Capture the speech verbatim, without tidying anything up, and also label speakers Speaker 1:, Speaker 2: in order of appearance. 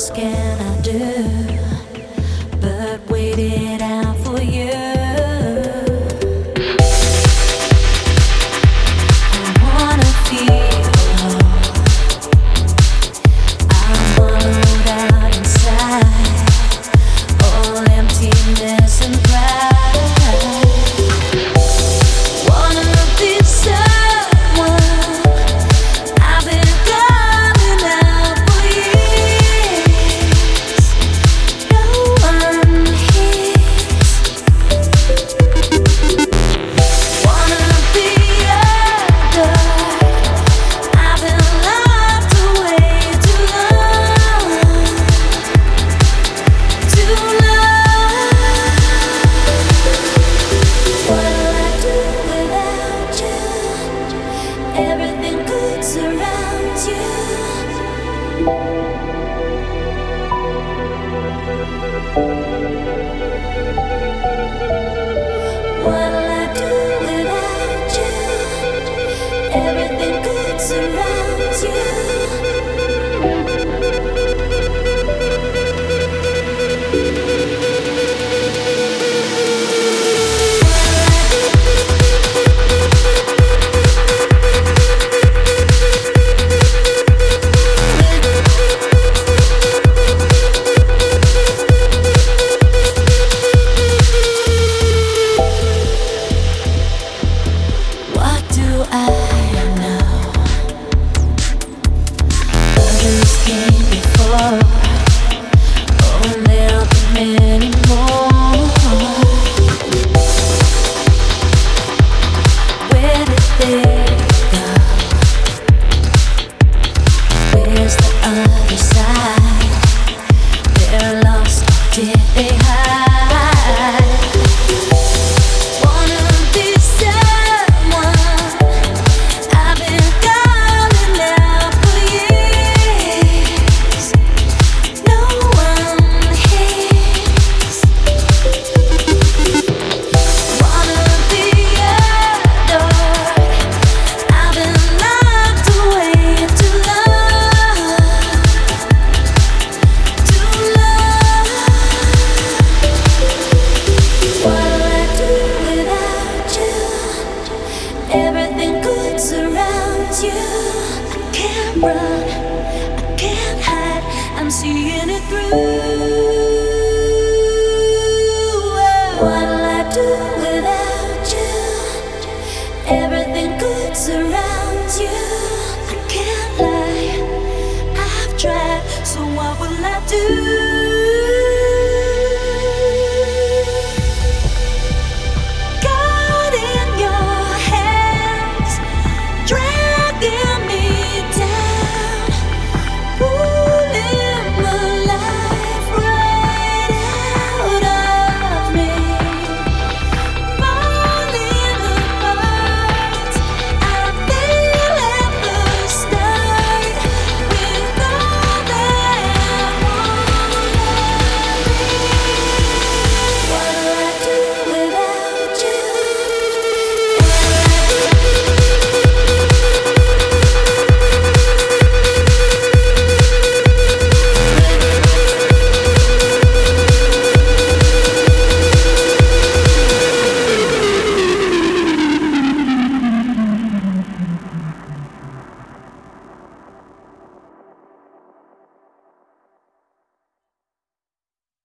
Speaker 1: can I do but wait it out for you? I wanna feel whole. I'm hollowed out inside, all emptiness and pride. Wanna be someone I've been calling out for years. No one hears. Wanna be adored. I've been locked away too long, too long. What'll I do without you? Everything good surrounds you. What'll I do without you? Everything good surrounds you. What do I know? Others came before. Oh, there'll be many more. Where did they go? Where's the other side? They're lost, did they hide? Wanna be someone I've been calling out for years. No one hears. Wanna be adored. I've been locked away too long, too long. What'll I do without you? Everything good surrounds you. I can't run, I can't hide. I'm seeing it through. What'll I do without